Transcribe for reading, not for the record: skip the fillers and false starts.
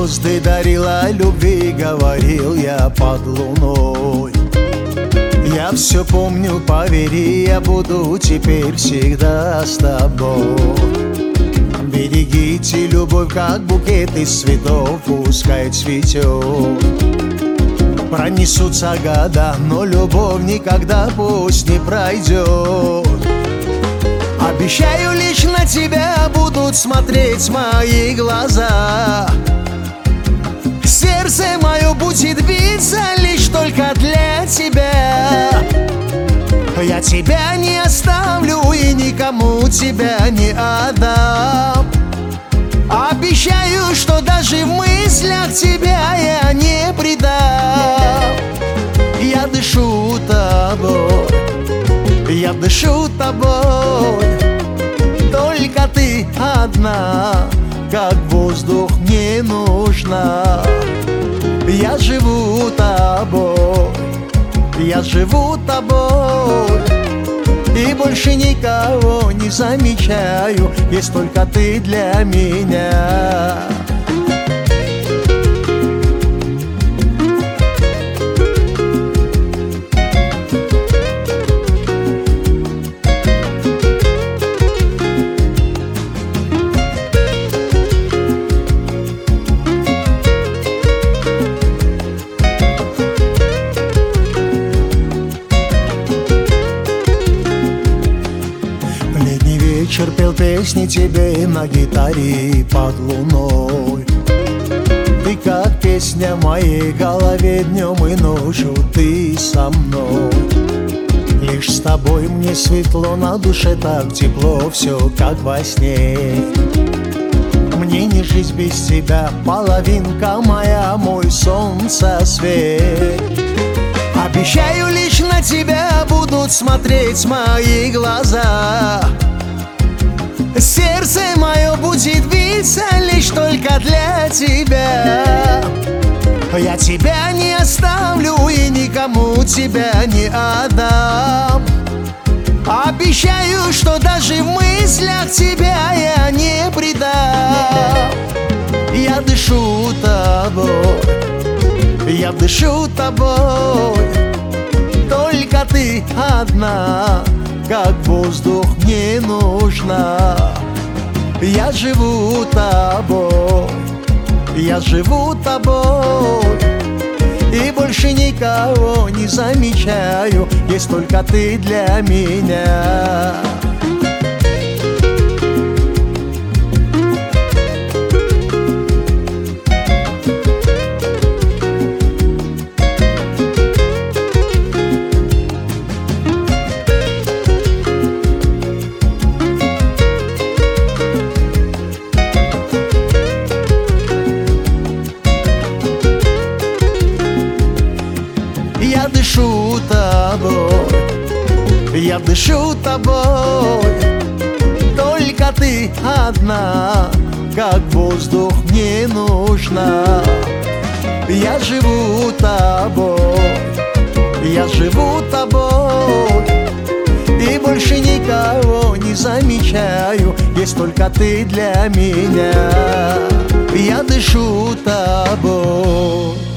звезды дарила, любви говорил я под луной. Я все помню, поверь, я буду теперь всегда с тобой. Берегите любовь, как букет из цветов, пускай цветет. Пронесутся года, но любовь никогда пусть не пройдет. Обещаю, лишь на тебя будут смотреть мои глаза. Сердце мое будет биться лишь только для тебя. Я тебя не оставлю и никому тебя не отдам. Обещаю, что даже в мыслях тебя я не предам. Я дышу тобой, я дышу тобой. Только ты одна, как воздух, мне нужна. Я живу тобой, я живу тобой. И больше никого не замечаю, есть только ты для меня. Вечер пел песни тебе на гитаре под луной. Ты как песня в моей голове, днем и ночью ты со мной. Лишь с тобой мне светло на душе, так тепло, все как во сне. Мне не жить без тебя, половинка моя, мой солнце свет. Обещаю, лишь на тебя будут смотреть мои глаза. Сердце мое будет биться лишь только для тебя. Я тебя не оставлю и никому тебя не отдам. Обещаю, что даже в мыслях тебя я не предам. Я дышу тобой, я дышу тобой. Только ты одна, как воздух, мне нужна. Я живу тобой, я живу тобой. И больше никого не замечаю, есть только ты для меня. Я дышу тобой, я дышу тобой. Только ты одна, как воздух, мне нужна. Я живу тобой, я живу тобой. И больше никого не замечаю, есть только ты для меня. Я дышу тобой.